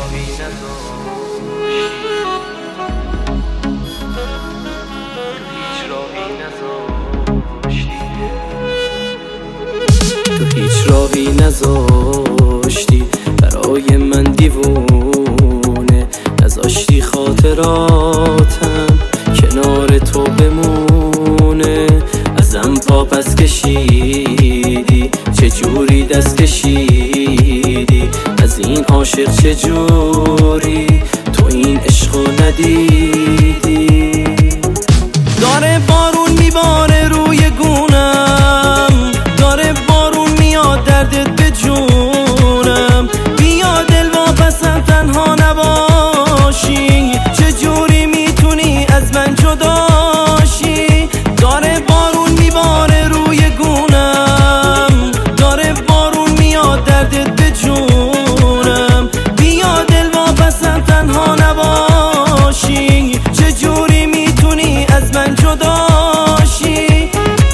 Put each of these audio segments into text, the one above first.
تو هیچ راهی نذاشتی برای من دیوونه، نذاشتی خاطراتم کنار تو بمونه. ازم پا پس کشیدی، چجوری دست کشیدی از این عاشق، چجوری تو این عشقو ندیدی؟ داره بارون میباره روی گونم، داره بارون میاد دردت به جونم. بیا دل واپسم تنها نباشی، چجوری میتونی از من جداشی؟ داره بارون میباره روی گونم، داره بارون میاد دردت به جونم. بیا دل واپسم تنها نباشی، چجوری میتونی از من جداشی؟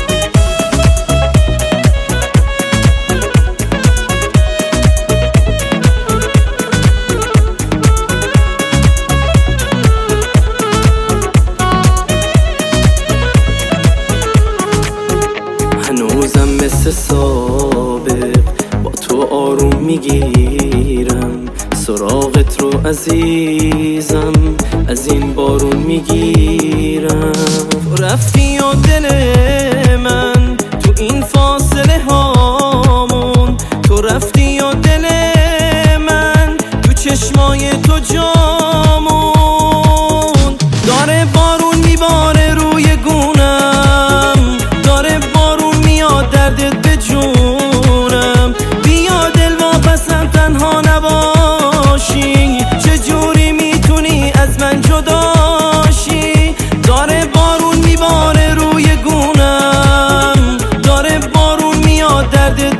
هنوزم مثل سابق با تو آروم میگیرم، سراغت رو عزیزم از این بارون میگیرم. تو رفتی و دل من تو این فاصله هامون، تو رفتی و دل من تو چشمای تو جامون. داره بارون میباره روی گونم، داره بارون میاد دردت به جونم. بیا دل واپسم تنها نباشی، چجوری میتونی از من جداشی؟ داره بارون میباره روی گونم، داره بارون میاد دردت